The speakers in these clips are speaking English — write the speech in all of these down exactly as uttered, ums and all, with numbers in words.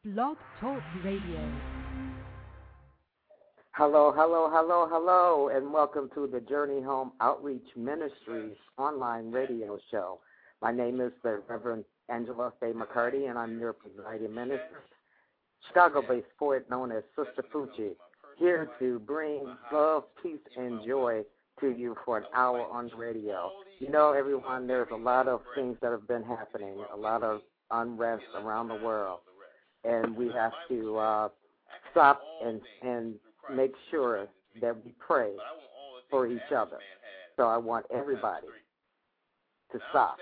Blog Talk Radio. Hello, hello, hello, hello, and welcome to the Journey Home Outreach Ministries online radio show. My name is the Reverend Angela Faye McCarty, and I'm your presiding minister. Chicago-based poet known as Sister Poochie, here to bring love, peace, and joy to you for an hour on the radio. You know, everyone, there's a lot of things that have been happening, a lot of unrest around the world, and we have to uh, stop and, and make sure that we pray for each other. So I want everybody to stop.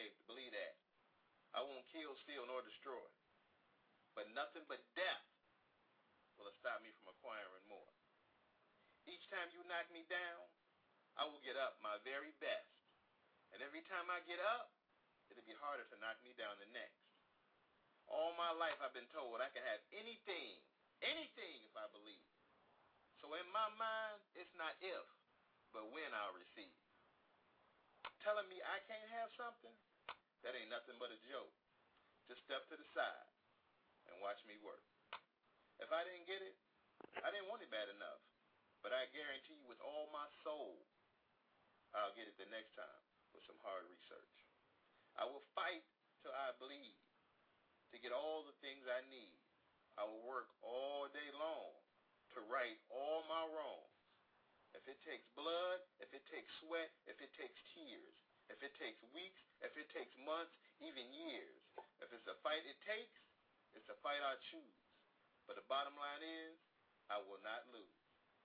I won't kill, steal, nor destroy, but nothing but death will stop me from acquiring more. Each time you knock me down, I will get up my very best. And every time I get up, it'll be harder to knock me down the next. All my life I've been told I can have anything, anything if I believe. So in my mind, it's not if, but when I'll receive. Telling me I can't have something, that ain't nothing but a joke. Just step to the side and watch me work. If I didn't get it, I didn't want it bad enough. But I guarantee you with all my soul, I'll get it the next time with some hard research. I will fight till I bleed to get all the things I need. I will work all day long to right all my wrongs. If it takes blood, if it takes sweat, if it takes tears, if it takes weeks, if it takes months, even years, if it's a fight it takes, it's a fight I choose. But the bottom line is, I will not lose.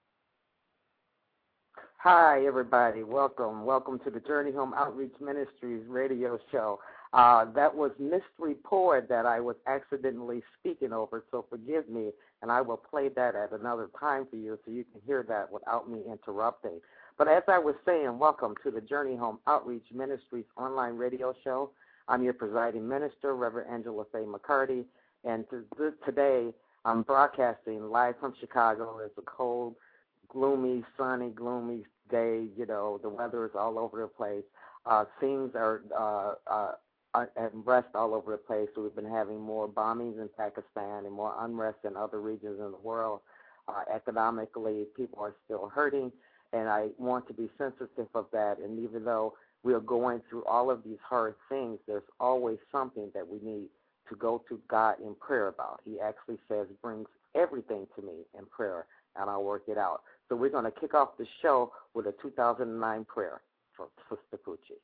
Hi, everybody. Welcome. Welcome to the Journey Home Outreach Ministries radio show. Uh, that was Mystery Poet that I was accidentally speaking over, so forgive me, and I will play that at another time for you so you can hear that without me interrupting. But as I was saying, welcome to the Journey Home Outreach Ministries online radio show. I'm your presiding minister, Reverend Angela Faye McCarty, and to, today I'm broadcasting live from Chicago. It's a cold, gloomy, sunny, gloomy day. You know, the weather is all over the place. Uh, things are uh, uh, unrest all over the place. So we've been having more bombings in Pakistan and more unrest in other regions in the world. Uh, economically, people are still hurting, and I want to be sensitive of that. And even though we are going through all of these hard things, there's always something that we need to go to God in prayer about. He actually says, brings everything to me in prayer, and I'll work it out. So we're going to kick off the show with a two thousand nine prayer from Sister Poochie.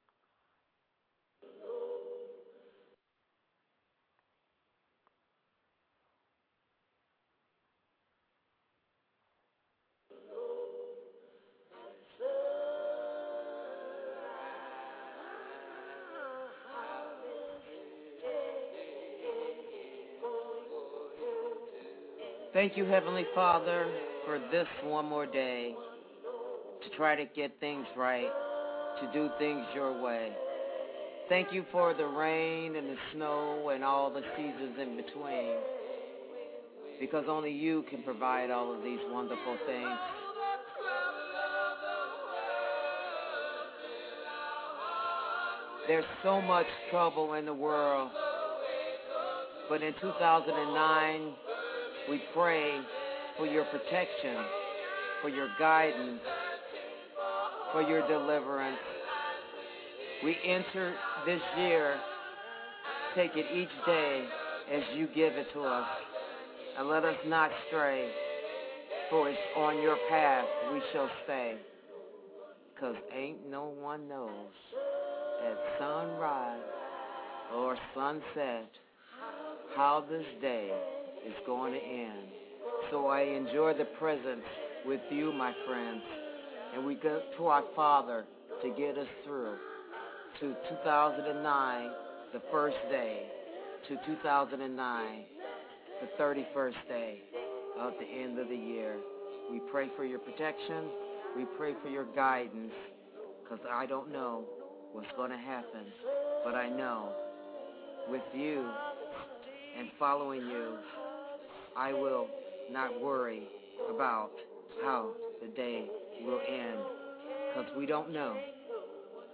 Thank you, Heavenly Father, for this one more day to try to get things right, to do things your way. Thank you for the rain and the snow and all the seasons in between, because only you can provide all of these wonderful things. There's so much trouble in the world, but in two thousand nine, we pray for your protection, for your guidance, for your deliverance. We enter this year, take it each day as you give it to us, and let us not stray, for it's on your path we shall stay, because ain't no one knows at sunrise or sunset how this day is going to end. So I enjoy the presence with you, my friends, and we go to our Father to get us through to two thousand nine, the first day, to two thousand nine, the thirty-first day of the end of the year. We pray for your protection. We pray for your guidance, because I don't know what's going to happen, but I know with you and following you, I will not worry about how the day will end, because we don't know.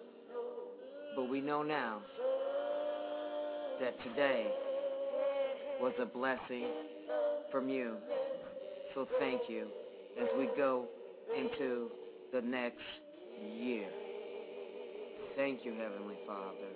But we know now that today was a blessing from you. So thank you as we go into the next year. Thank you, Heavenly Father.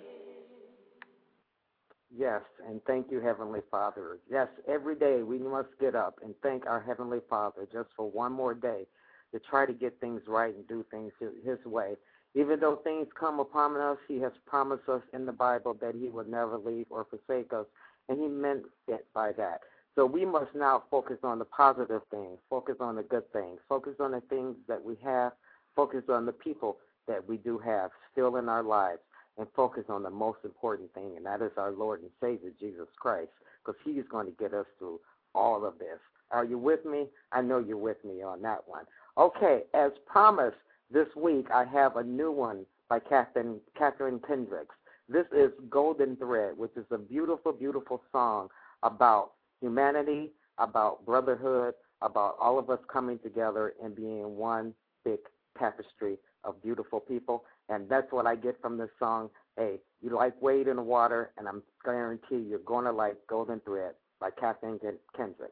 Yes, and thank you, Heavenly Father. Yes, every day we must get up and thank our Heavenly Father just for one more day to try to get things right and do things his way. Even though things come upon us, he has promised us in the Bible that he will never leave or forsake us, and he meant it by that. So we must now focus on the positive things, focus on the good things, focus on the things that we have, focus on the people that we do have still in our lives, and focus on the most important thing, and that is our Lord and Savior, Jesus Christ, because he is going to get us through all of this. Are you with me? I know you're with me on that one. Okay, as promised, this week I have a new one by Catherine, Catherine Kendricks. This is Golden Thread, which is a beautiful, beautiful song about humanity, about brotherhood, about all of us coming together and being one big tapestry of beautiful people. And that's what I get from this song. Hey, you like Wade in the Water, and I'm guarantee you're going to like Golden Thread by Catherine Kendricks.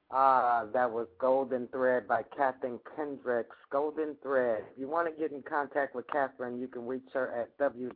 Uh, that was Golden Thread by Catherine Kendricks. Golden Thread. If you want to get in contact with Catherine, you can reach her at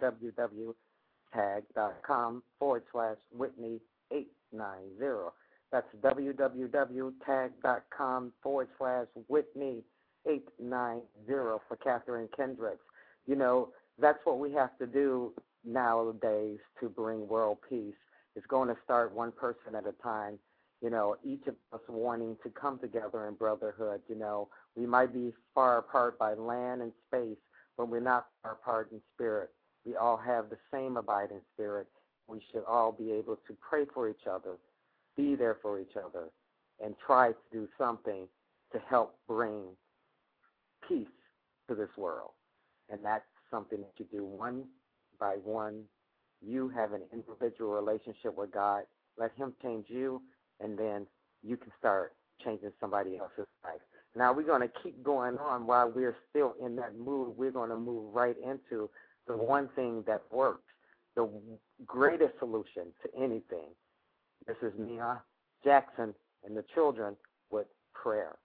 www.tag.com forward slash Whitney eight nine zero. That's www.tag.com forward slash Whitney eight nine zero for Catherine Kendricks. You know, that's what we have to do nowadays to bring world peace. It's going to start one person at a time. You know, each of us wanting to come together in brotherhood. You know, we might be far apart by land and space, but we're not far apart in spirit. We all have the same abiding spirit. We should all be able to pray for each other, be there for each other, and try to do something to help bring peace to this world. And that's something that you do one by one. You have an individual relationship with God. Let him change you, and then you can start changing somebody else's life. Now we're going to keep going on while we're still in that mood. We're going to move right into the one thing that works, the greatest solution to anything. This is Mia Jackson and the Children with prayer.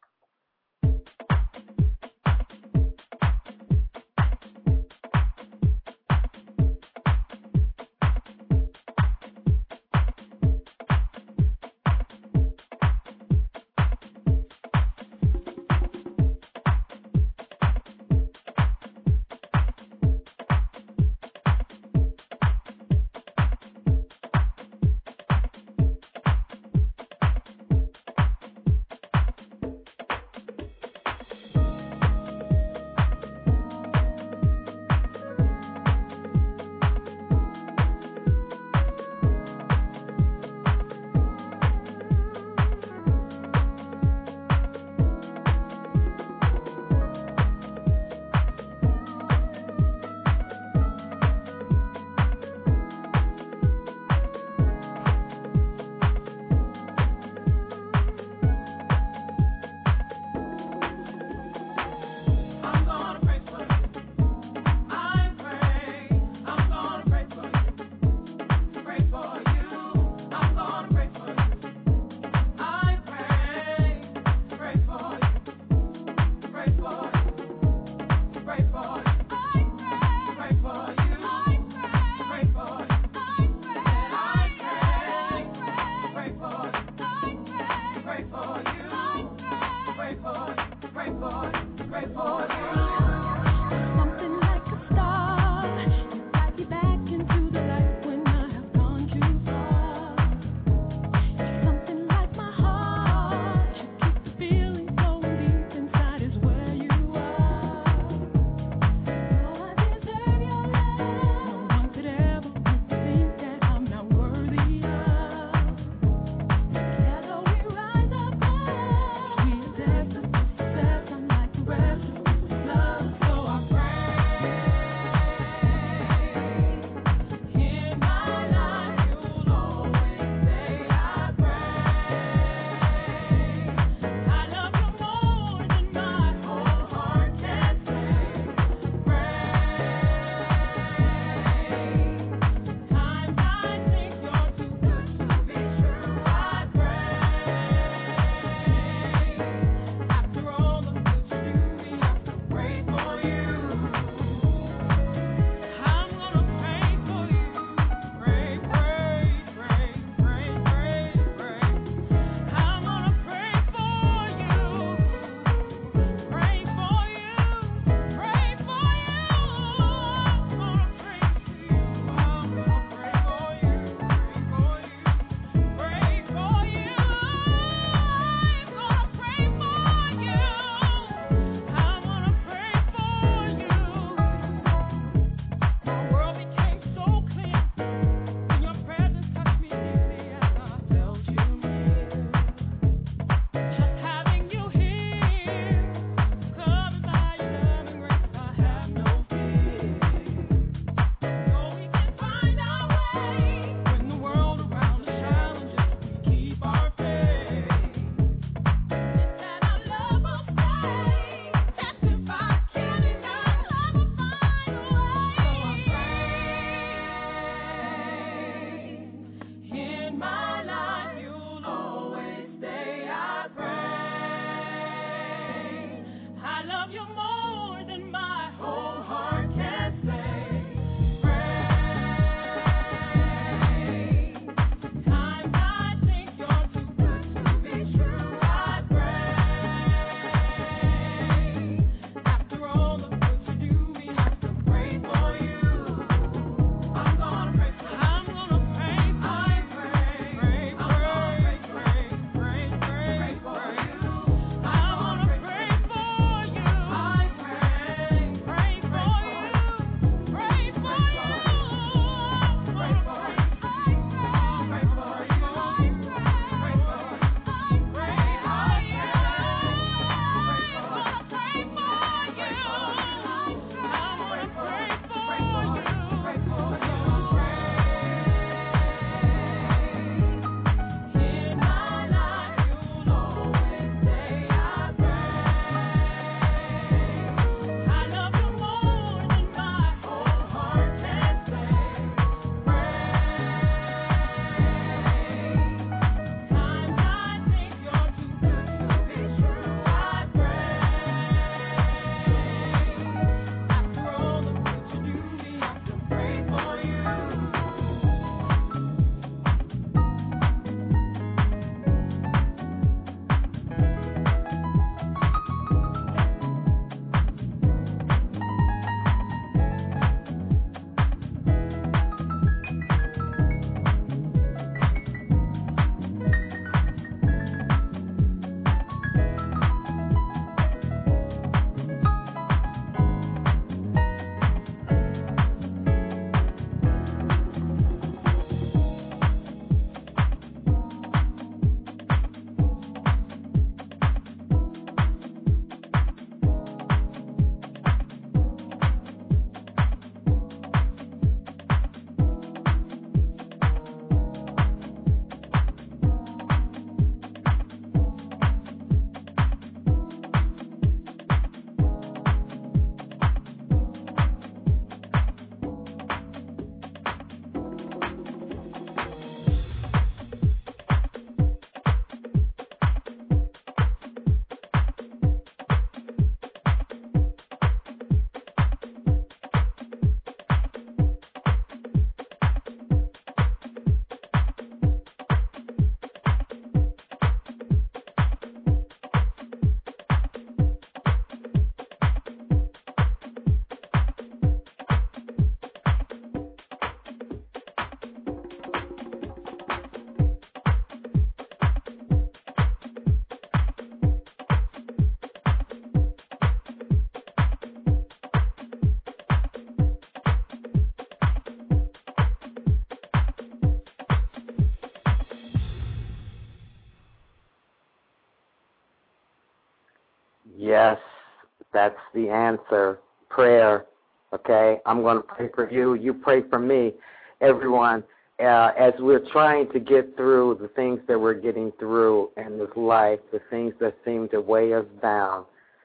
Yes, that's the answer. Prayer. Okay, I'm going to pray for you. You pray for me. Everyone, uh, as we're trying to get through the things that we're getting through in this life, the things that seem to weigh us down,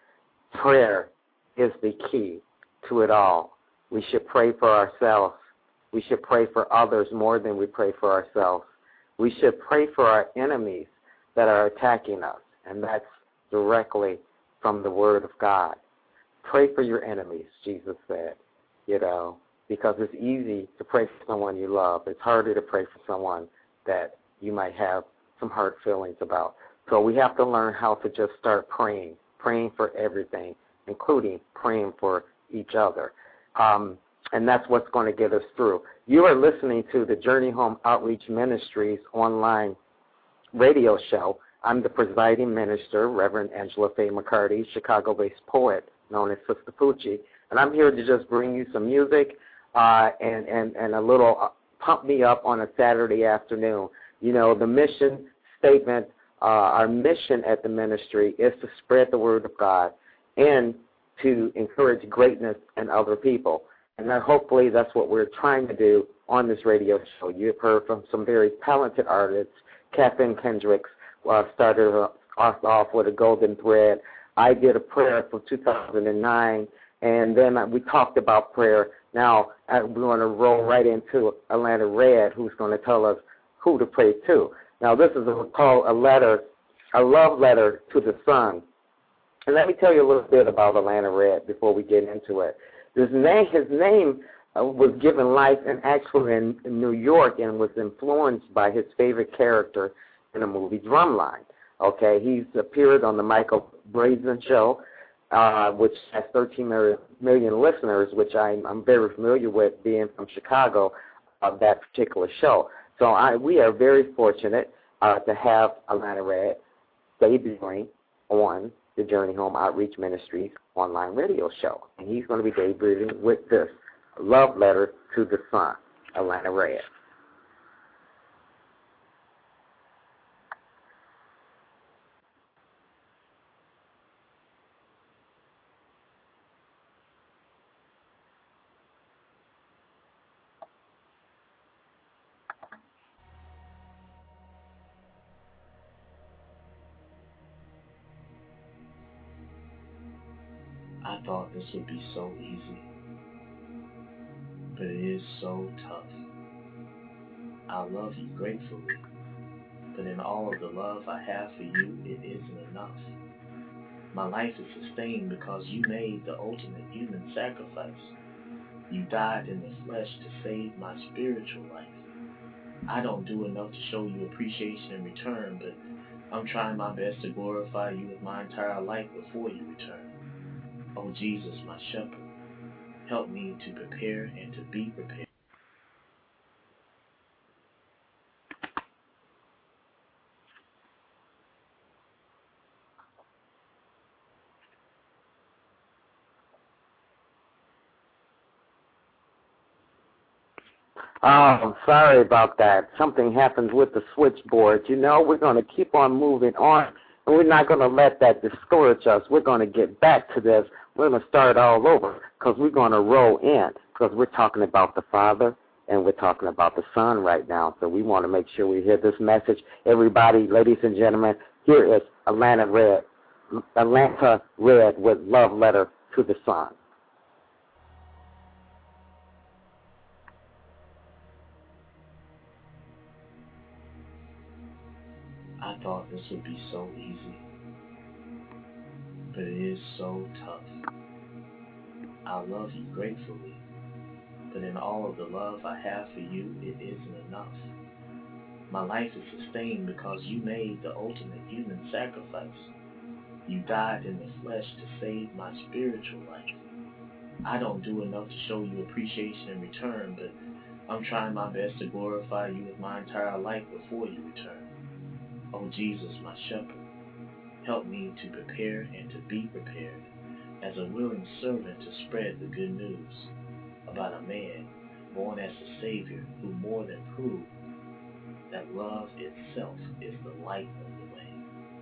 prayer is the key to it all. We should pray for ourselves. We should pray for others more than we pray for ourselves. We should pray for our enemies that are attacking us, and that's directly from the Word of God. Pray for your enemies, Jesus said, you know, because it's easy to pray for someone you love. It's harder to pray for someone that you might have some hurt feelings about. So we have to learn how to just start praying, praying for everything, including praying for each other. Um, and that's what's going to get us through. You are listening to the Journey Home Outreach Ministries online radio show. I'm the presiding minister, Reverend Angela Faye McCarty, Chicago-based poet known as Sister Poochie, and I'm here to just bring you some music uh, and, and, and a little uh, pump me up on a Saturday afternoon. You know, the mission statement, uh, our mission at the ministry is to spread the word of God and to encourage greatness in other people. And that hopefully that's what we're trying to do on this radio show. You've heard from some very talented artists. Catherine Kendricks uh, started us off with a golden thread. I did a prayer for two thousand nine, and then we talked about prayer. Now uh, we're going to roll right into Atlanta Red, who's going to tell us who to pray to. Now this is a, called a letter, a love letter to the sun. And let me tell you a little bit about Atlanta Red before we get into it. His name, his name uh, was given life and actually in, in New York and was influenced by his favorite character in the movie Drumline. Okay, he's appeared on the Michael Brazen Show, uh, which has thirteen million listeners, which I'm, I'm very familiar with being from Chicago, of uh, that particular show. So I, we are very fortunate uh, to have Atlanta Red debuting on the Journey Home Outreach Ministries online radio show. And he's going to be debuting with this love letter to the sun, Atlanta Red. I thought this would be so easy, but it is so tough. I love you gratefully, but in all of the love I have for you, it isn't enough. My life is sustained because you made the ultimate human sacrifice. You died in the flesh to save my spiritual life. I don't do enough to show you appreciation in return, but I'm trying my best to glorify you with my entire life before you return. Oh, Jesus, my shepherd, help me to prepare and to be prepared. Oh, I'm sorry about that. Something happened with the switchboard. You know, we're going to keep on moving on, and we're not going to let that discourage us. We're going to get back to this. We're going to start all over because we're going to roll in because we're talking about the Father and we're talking about the Son right now. So we want to make sure we hear this message. Everybody, ladies and gentlemen, here is Atlanta Red, Atlanta Red with Love Letter to the Sun. I thought this would be so easy, but it is so tough. I love you gratefully, but in all of the love I have for you, it isn't enough. My life is sustained because you made the ultimate human sacrifice. You died in the flesh to save my spiritual life. I don't do enough to show you appreciation in return, but I'm trying my best to glorify you with my entire life before you return. Oh, Jesus, my shepherd, help me to prepare and to be prepared as a willing servant to spread the good news about a man born as a Savior who more than proved that love itself is the light of the way.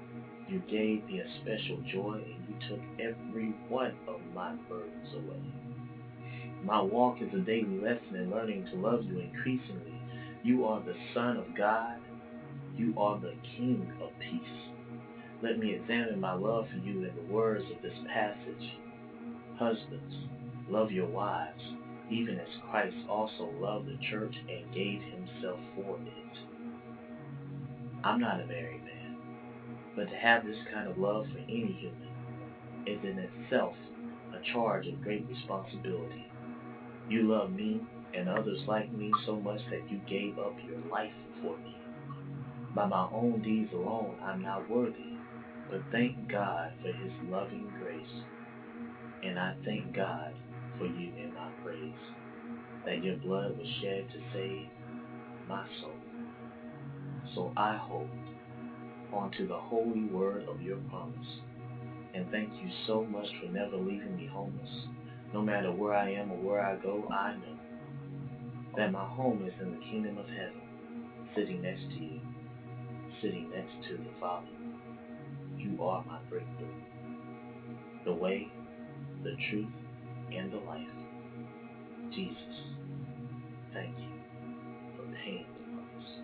You gave me a special joy, and you took every one of my burdens away. My walk is a daily lesson in learning to love you increasingly. You are the Son of God. You are the King of peace. Let me examine my love for you in the words of this passage. Husbands, love your wives, even as Christ also loved the church and gave himself for it. I'm not a married man, but to have this kind of love for any human is in itself a charge of great responsibility. You love me and others like me so much that you gave up your life for me. By my own deeds alone, I'm not worthy, but thank God for his loving grace. And I thank God for you in my praise, that your blood was shed to save my soul. So I hold onto the holy word of your promise, and thank you so much for never leaving me homeless. No matter where I am or where I go, I know that my home is in the kingdom of heaven, sitting next to you, sitting next to the Father. You are my breakthrough, the way, the truth, and the life. Jesus, thank you for paying the price.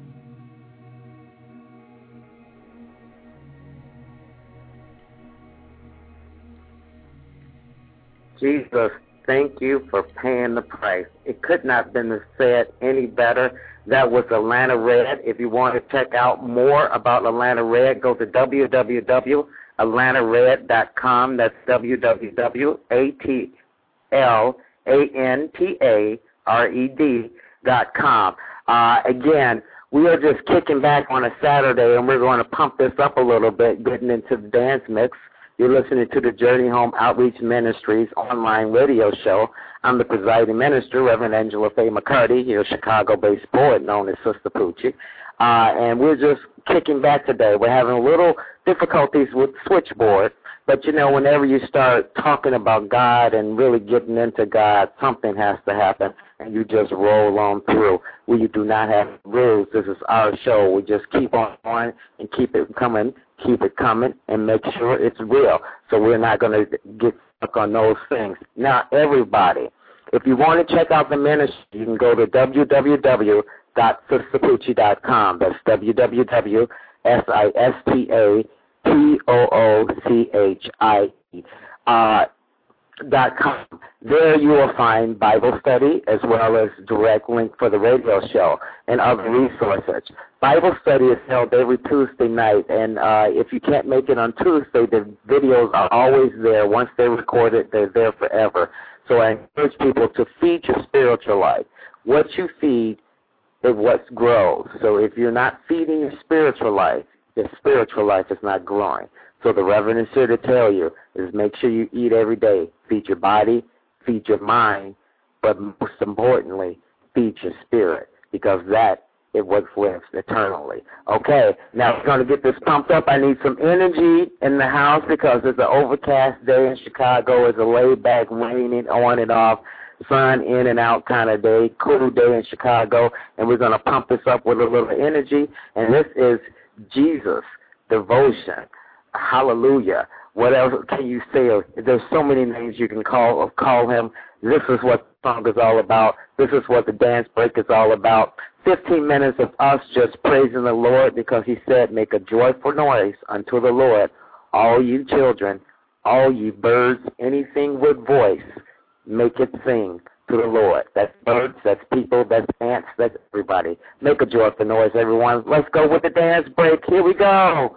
Jesus, thank you for paying the price. It could not have been said any better. That was Atlanta Red. If you want to check out more about Atlanta Red, go to w w w dot atlanta red dot com. That's w w w dot atlanta dot com. Uh, again, we are just kicking back on a Saturday, and we're going to pump this up a little bit, getting into the dance mix. You're listening to the Journey Home Outreach Ministries online radio show. I'm the presiding minister, Reverend Angela Faye McCarty, here, Chicago-based poet known as Sister Poochie. Uh, and we're just kicking back today. We're having a little difficulties with switchboard, but, you know, whenever you start talking about God and really getting into God, something has to happen, and you just roll on through. We do not have rules. This is our show. We just keep on going and keep it coming, keep it coming, and make sure it's real. So we're not going to get stuck on those things. Now, everybody, if you want to check out the ministry, you can go to w w w dot sister poochie dot com. That's w w w dot s i s t a p o o c h i e uh, dot com. There you will find Bible study as well as direct link for the radio show and other resources. Bible study is held every Tuesday night, and uh, if you can't make it on Tuesday, the videos are always there. Once they're recorded, they're there forever. So I encourage people to feed your spiritual life. What you feed is what grows. So if you're not feeding your spiritual life, your spiritual life is not growing. So the Reverend is here to tell you is make sure you eat every day. Feed your body, feed your mind, but most importantly, feed your spirit, because that is what lives eternally. Okay, now we're going to get this pumped up. I need some energy in the house because it's an overcast day in Chicago. It's a laid-back, raining on and off, sun in and out kind of day, cool day in Chicago, and we're going to pump this up with a little energy, and this is Jesus, Devotion. Hallelujah. What else can you say? There's so many names you can call call him. This is what the song is all about. This is what the dance break is all about. Fifteen minutes of us just praising the Lord, because he said, make a joyful noise unto the Lord, all you children, all you birds, anything with voice, make it sing to the Lord. That's birds, that's people, that's ants, that's everybody. Make a joyful noise, everyone. Let's go with the dance break. Here we go.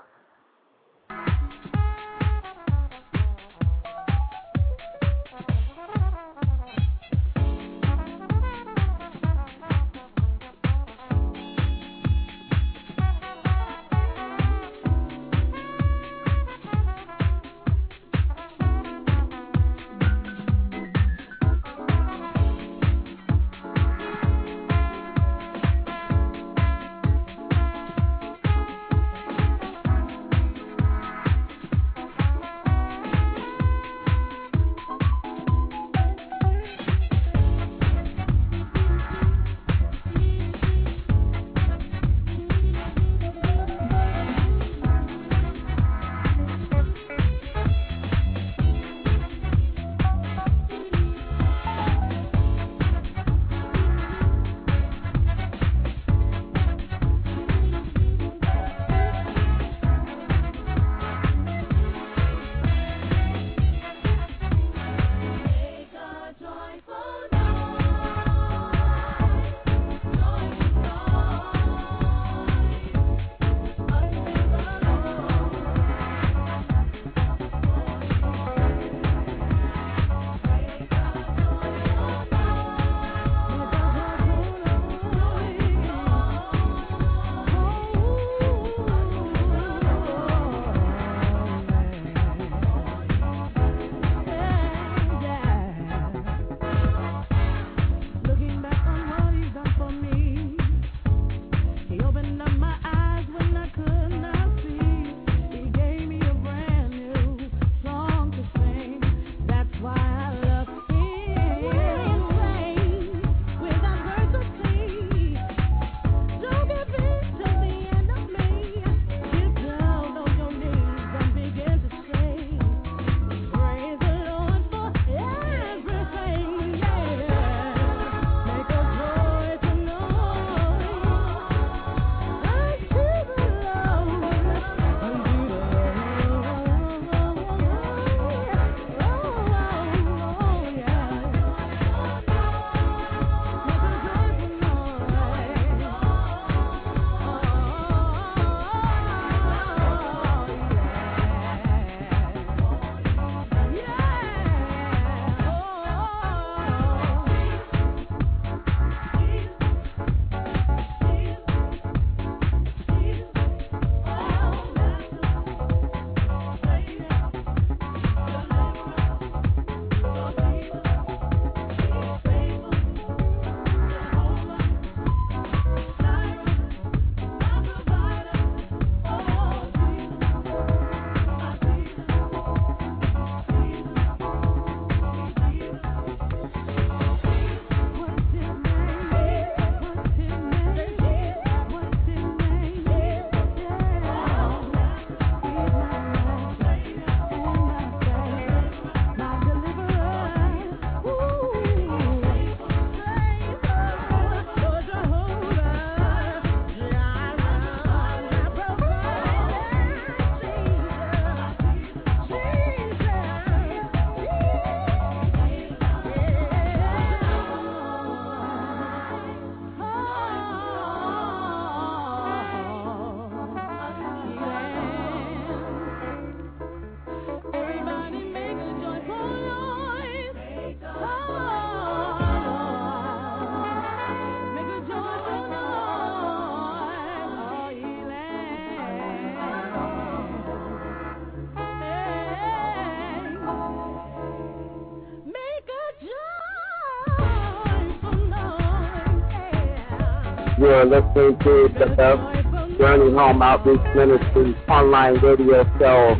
You're listening to the Journey Home Outreach Ministries online radio show.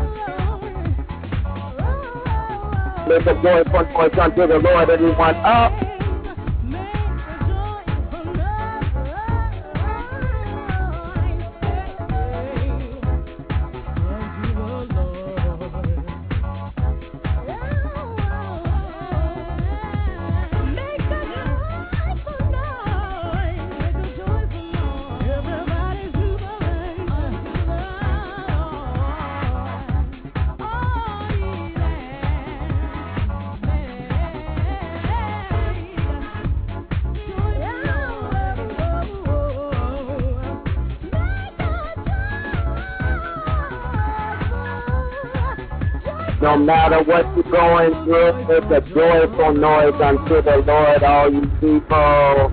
Make a joyful noise unto the Lord, everyone. Up. No matter what you're going through, it's a joyful noise unto the Lord, all you people.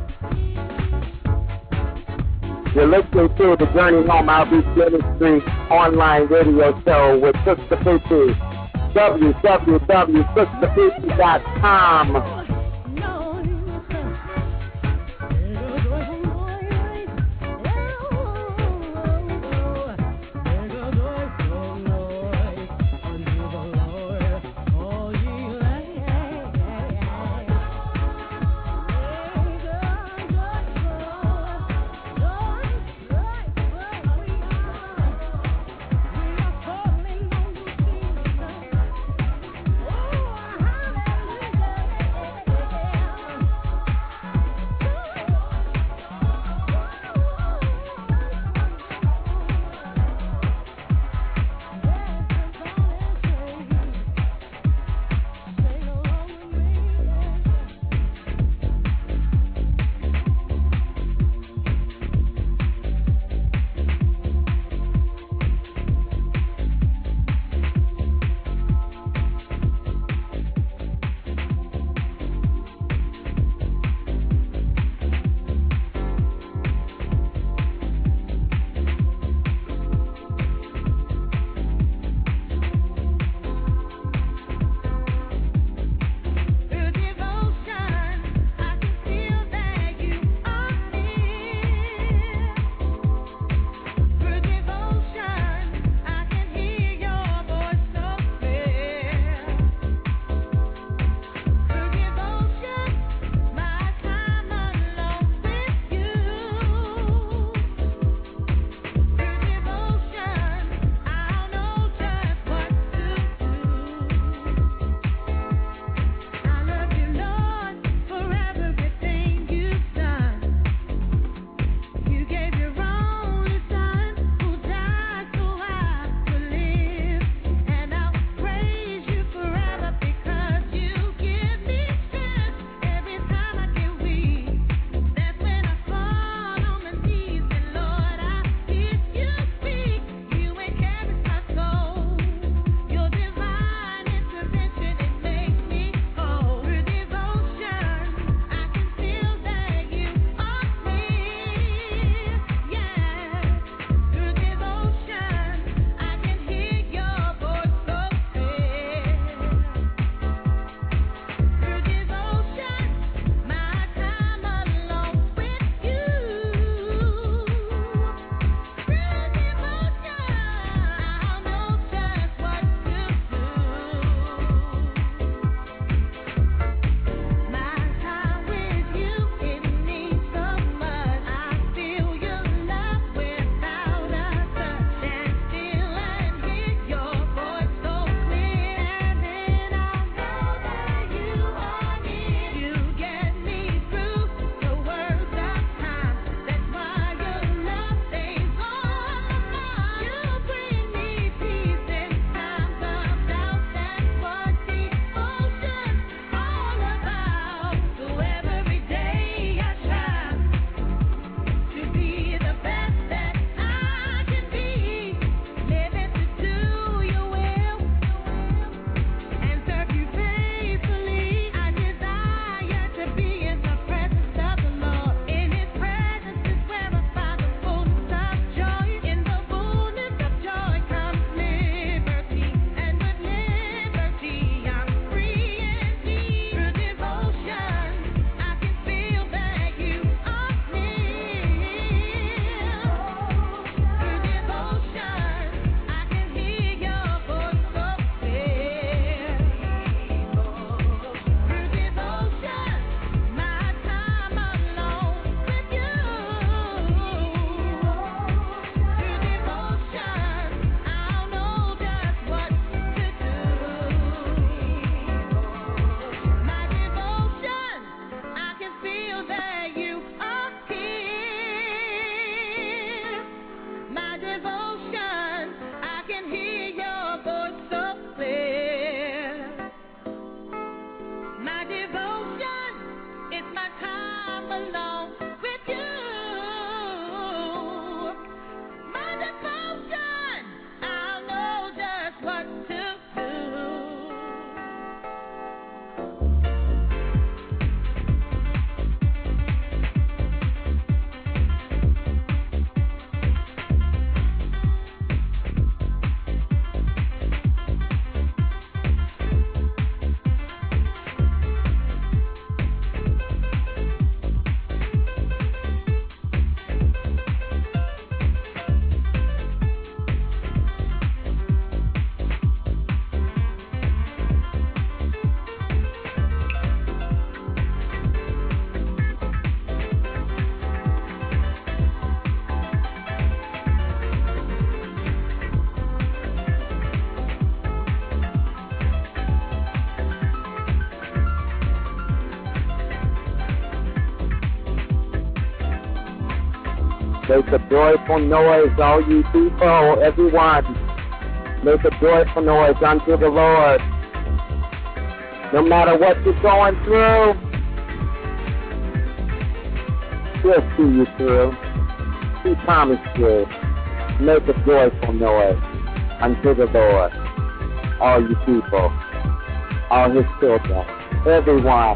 You're listening to the Journey Home Outreach Ministry online radio show with Sister Poochie. w w w dot sister poochie dot com. Make a joyful noise, all you people, everyone. Make a joyful noise unto the Lord. No matter what you're going through, He'll see you through. He promised you. Make a joyful noise unto the Lord. All you people, all His children, everyone.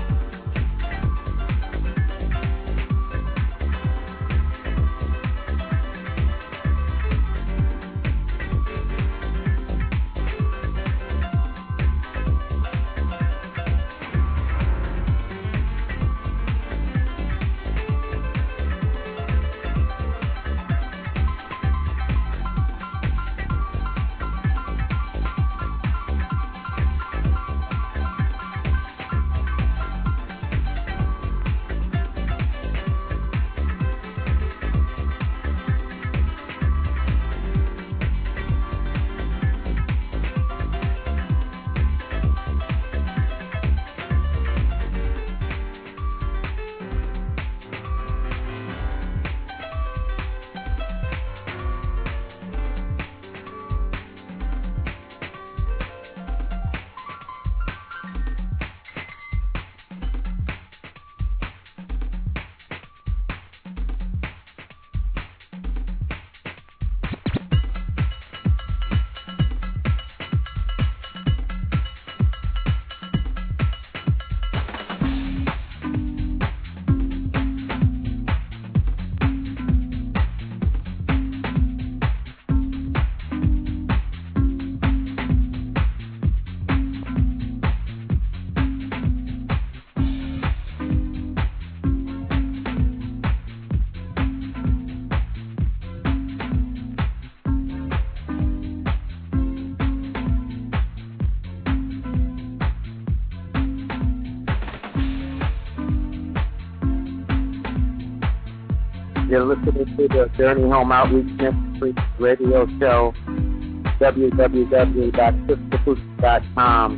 You're listening to the Journey Home Outreach Ministries radio show, w w w dot sister pussy dot com.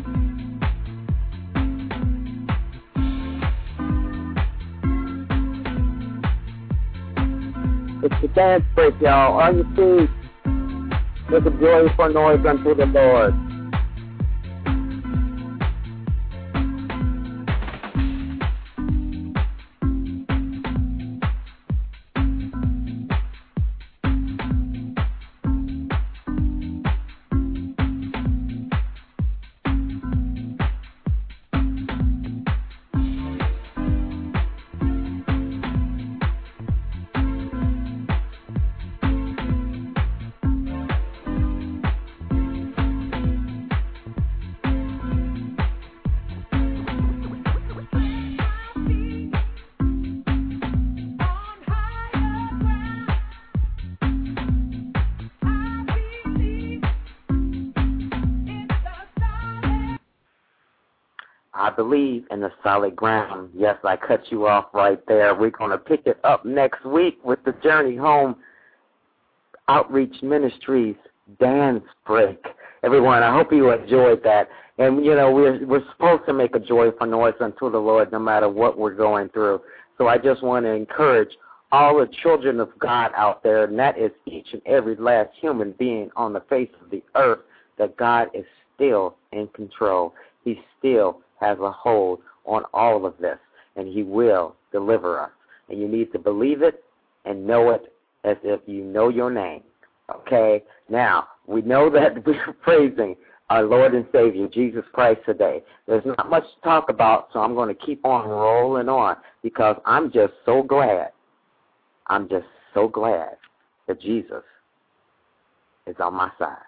It's the dance break, y'all. On your feet. Make a joyful noise unto the Lord. I believe in the solid ground. Yes, I cut you off right there. We're going to pick it up next week with the Journey Home Outreach Ministries dance break. Everyone, I hope you enjoyed that. And, you know, we're, we're supposed to make a joyful noise unto the Lord no matter what we're going through. So I just want to encourage all the children of God out there, and that is each and every last human being on the face of the earth, that God is still in control. He still has a hold on all of this, and He will deliver us. And you need to believe it and know it as if you know your name. Okay? Now, we know that we're praising our Lord and Savior, Jesus Christ, today. There's not much to talk about, so I'm going to keep on rolling on because I'm just so glad. I'm just so glad that Jesus is on my side.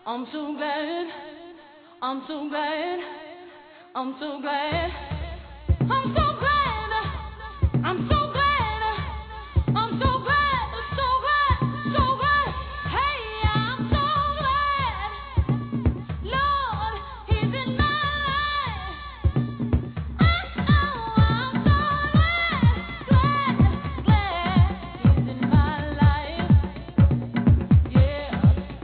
I'm so glad, I'm so glad, I'm so glad, I'm so glad, I'm so glad, I'm so glad, so glad, so glad. Hey, I'm so glad, Lord, He's in my life. Oh, I'm so glad, glad, glad He's in my life. Yeah.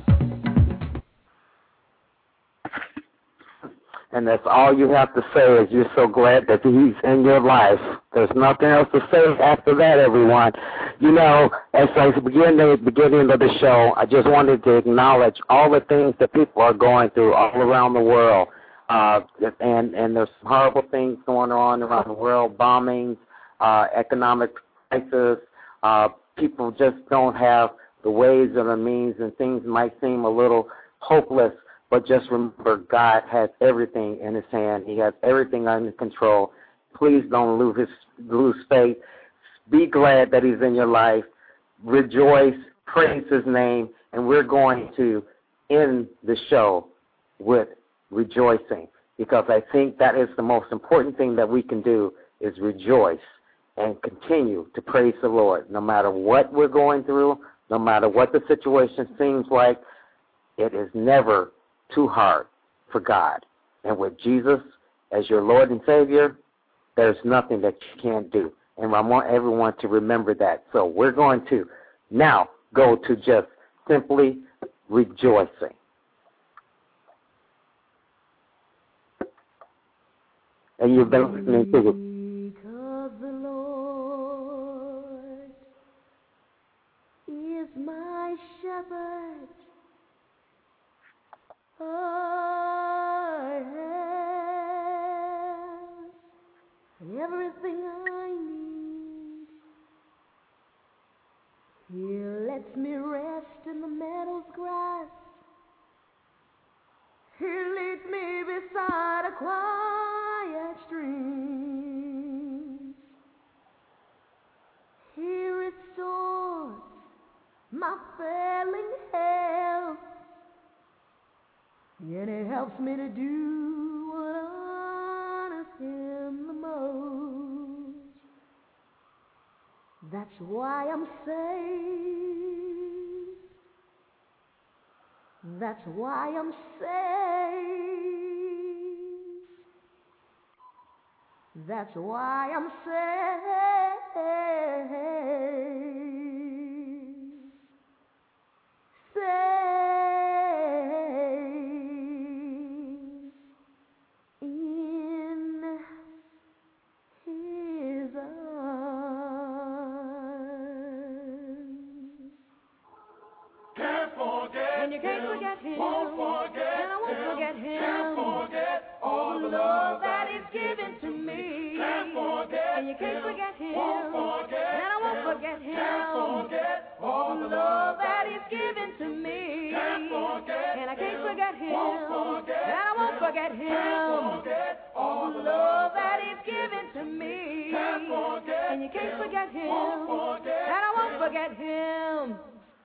And that's all you have to say is you're so glad that he's in your life. There's nothing else to say after that, everyone. You know, as I begin the beginning of the show, I just wanted to acknowledge all the things that people are going through all around the world. Uh, and, and there's some horrible things going on around the world, bombings, uh, economic crisis. Uh, people just don't have the ways or the means, and things might seem a little hopeless. But just remember, God has everything in his hand. He has everything under control. Please don't lose, his, lose faith. Be glad that he's in your life. Rejoice. Praise his name. And we're going to end the show with rejoicing, because I think that is the most important thing that we can do, is rejoice and continue to praise the Lord. No matter what we're going through, no matter what the situation seems like, it is never too hard for God. And with Jesus as your Lord and Savior, there's nothing that you can't do. And I want everyone to remember that. So we're going to now go to just simply rejoicing. And you've been listening to the Because the Lord is my shepherd, I have everything I need. He lets me rest in the meadow's grass. He leads me beside a quiet stream. He restores my failing health. And it helps me to do what honors him the most. That's why I'm saved. That's why I'm saved. That's why I'm saved. Saved. And you can't forget him, won't forget and I won't him. Forget him, can't forget all the love that he's given to me. Can't forget and you can't forget him, won't forget and I won't forget him. Can't forget all the love that he's given to me. Can't forget and I can't forget him, won't forget and I won't forget him. Can't forget all the love that he's given to me. Can't forget and you can't forget him, won't forget and I won't forget him.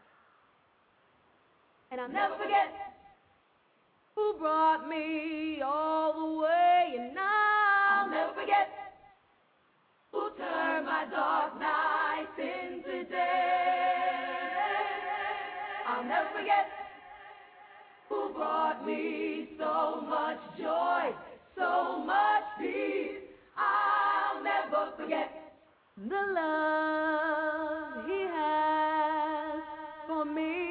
And I'll never forget who brought me all the way, and I'll never forget who turned my dark nights into day. I'll never forget who brought me so much joy, so much peace. I'll never forget the love he has for me.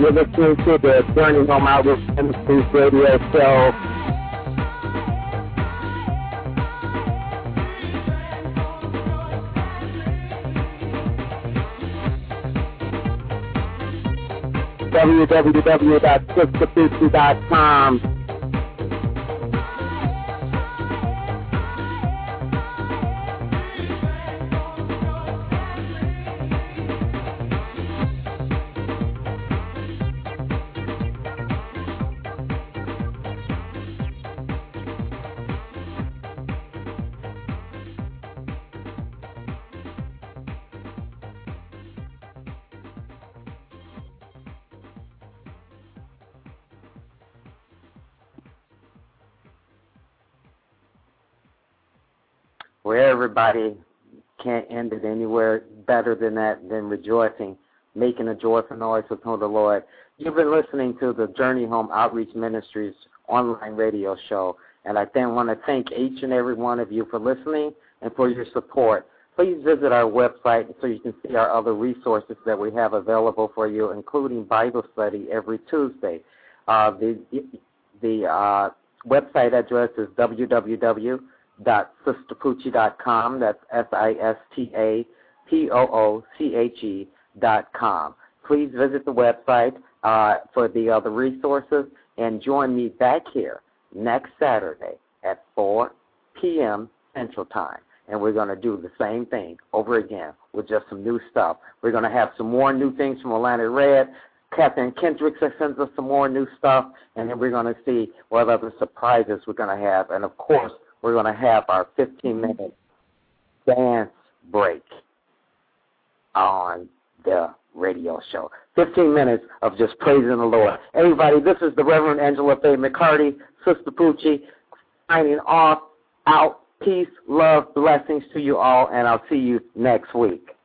You're listening to the Journey Home Outreach Ministries radio show. w w w dot sister pucci dot com. Where everybody can't end it anywhere better than that, than rejoicing, making a joyful noise before the Lord. You've been listening to the Journey Home Outreach Ministries online radio show, and I then want to thank each and every one of you for listening and for your support. Please visit our website so you can see our other resources that we have available for you, including Bible study every Tuesday. Uh, the the uh, website address is w w w dot sister pucci dot com. That's S I S T A P O O C H E dot com. Please visit the website uh, for the other resources and join me back here next Saturday at four p.m. Central Time. And we're going to do the same thing over again with just some new stuff. We're going to have some more new things from Atlantic Red. Catherine Kendricks sends us some more new stuff, and then we're going to see what other surprises we're going to have. And, of course, we're going to have our fifteen-minute dance break on the radio show. fifteen minutes of just praising the Lord. Everybody, this is the Reverend Angela Faye McCarty, Sister Pucci, signing off, out. Peace, love, blessings to you all, and I'll see you next week.